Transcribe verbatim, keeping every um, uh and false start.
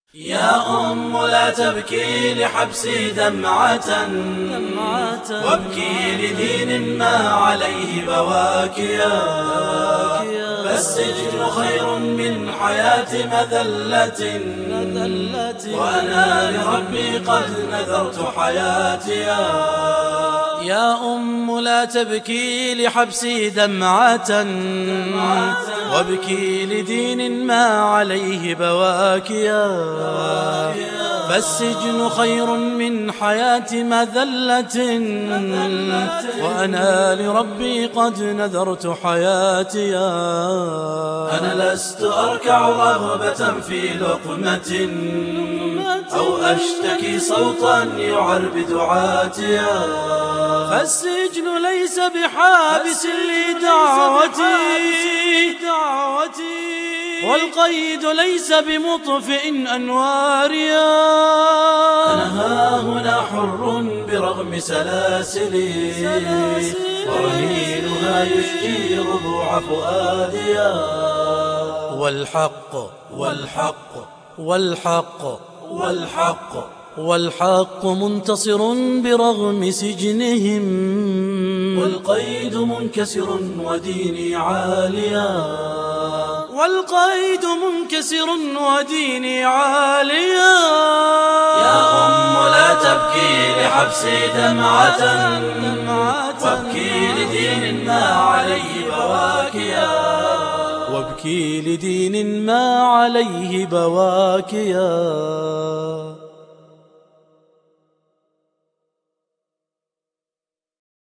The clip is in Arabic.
يا أم لا تبكي لحبسي دمعة، وابكي لدين ما عليه بواكيا، فالسجن خير من حياة مذلة، وأنا لربي قد نذرت حياتيا. يا أم لا تبكي لحبسي دمعة، وابكي لدين ما عليه بواكيا، فالسجن خير من حياة مذلة، وأنا لربي قد نذرت حياتيا. أنا لست أركع رغبة في لقمة، أو أشتكي صوتا يعرب دعاتيا، فالسجن ليس بحابس لدعوتي، والقيد ليس بمطفئ أنواريا. أنا ها هنا حر برغم سلاسلي، ورهينها يشجي ربوع فؤاديا. والحق والحق والحق والحق والحق منتصر برغم سجنهم، والقيد منكسر وديني عاليا، والقيد منكسر وديني عاليا. يا أم لا تبكي لحبسي دمعة، وابكي لدين ما عليه بواكيا، وابكي لدين ما عليه بواكيا.